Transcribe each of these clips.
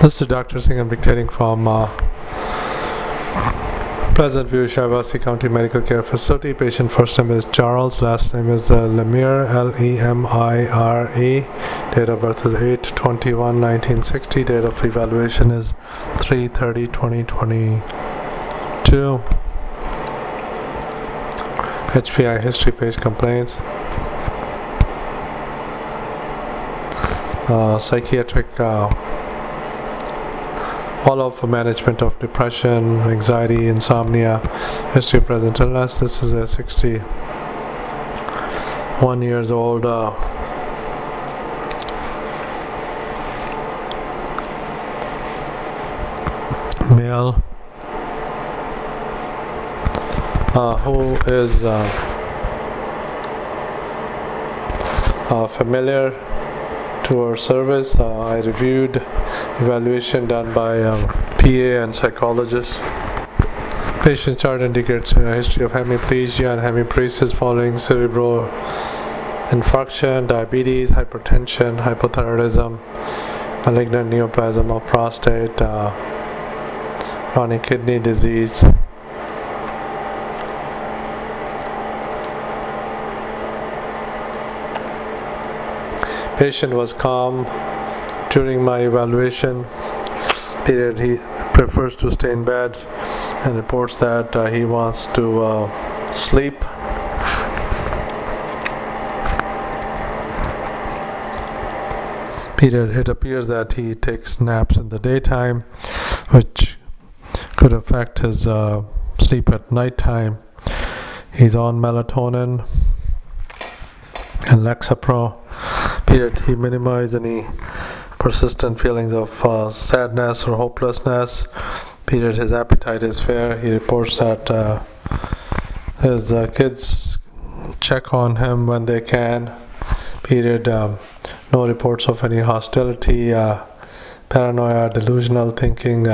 This is Dr. Singh. I'm dictating from Pleasant View, Shiawassee County Medical Care Facility. Patient first name is Charles, last name is Lemire, Lemire. Date of birth is 8/21/1960. Date of evaluation is 3/30/2022. HPI history page complaints. Psychiatric follow-up for management of depression, anxiety, insomnia, history of present illness. This is a 61 years old male who is familiar to our service. I reviewed evaluation done by PA and psychologist. Patient chart indicates a history of hemiplegia and hemiparesis following cerebral infarction, diabetes, hypertension, hypothyroidism, malignant neoplasm of prostate, chronic kidney disease. Patient was calm during my evaluation period. He prefers to stay in bed and reports that he wants to sleep. It appears that he takes naps in the daytime, which could affect his sleep at nighttime. He's on melatonin and Lexapro. He minimized any persistent feelings of sadness or hopelessness. His appetite is fair. He reports that his kids check on him when they can. No reports of any hostility, paranoia, delusional thinking.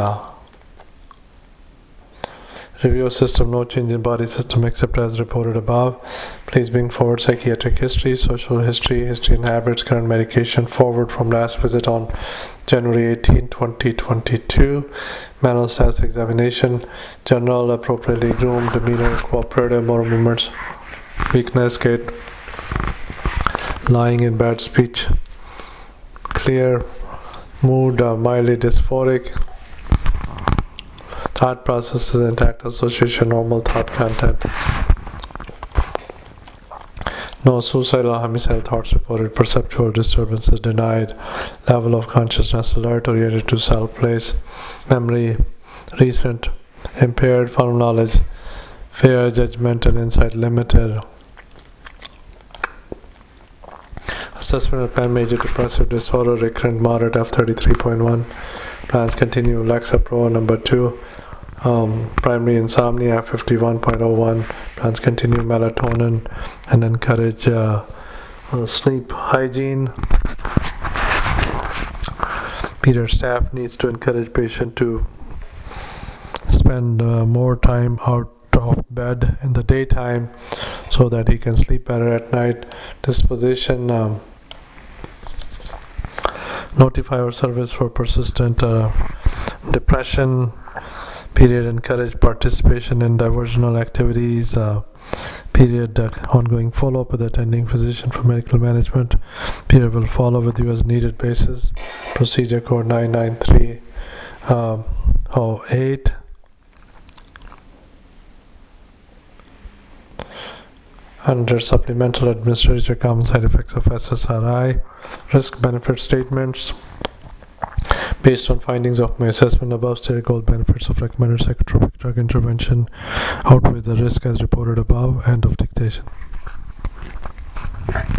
Review system, no change in body system except as reported above. Please bring forward psychiatric history, social history, history and habits, current medication forward from last visit on January 18, 2022. Mental status examination, general, appropriately groomed, demeanor, cooperative, motor movements, weakness, gait, lying in bed, speech clear, mood mildly dysphoric. Thought process is intact, association normal, thought content. No suicidal or homicidal thoughts reported, perceptual disturbances denied, level of consciousness alert, oriented to self, place, memory, recent, impaired, firm knowledge, fair judgment and insight limited. Assessment of pan major depressive disorder, recurrent moderate F33.1. Plans continue Lexapro number 2. Primary insomnia 51.01. Plans continue melatonin and encourage sleep hygiene. Staff needs to encourage patient to spend more time out of bed in the daytime so that he can sleep better at night. Disposition, notify our service for persistent depression. Encourage participation in diversional activities. Ongoing follow-up with attending physician for medical management. Will follow with you as needed basis. Procedure code 99308. Under supplemental administrative common side effects of SSRI. Risk benefit statements. Based on findings of my assessment above, stated goal benefits of recommended psychotropic drug intervention outweigh the risk as reported above. End of dictation.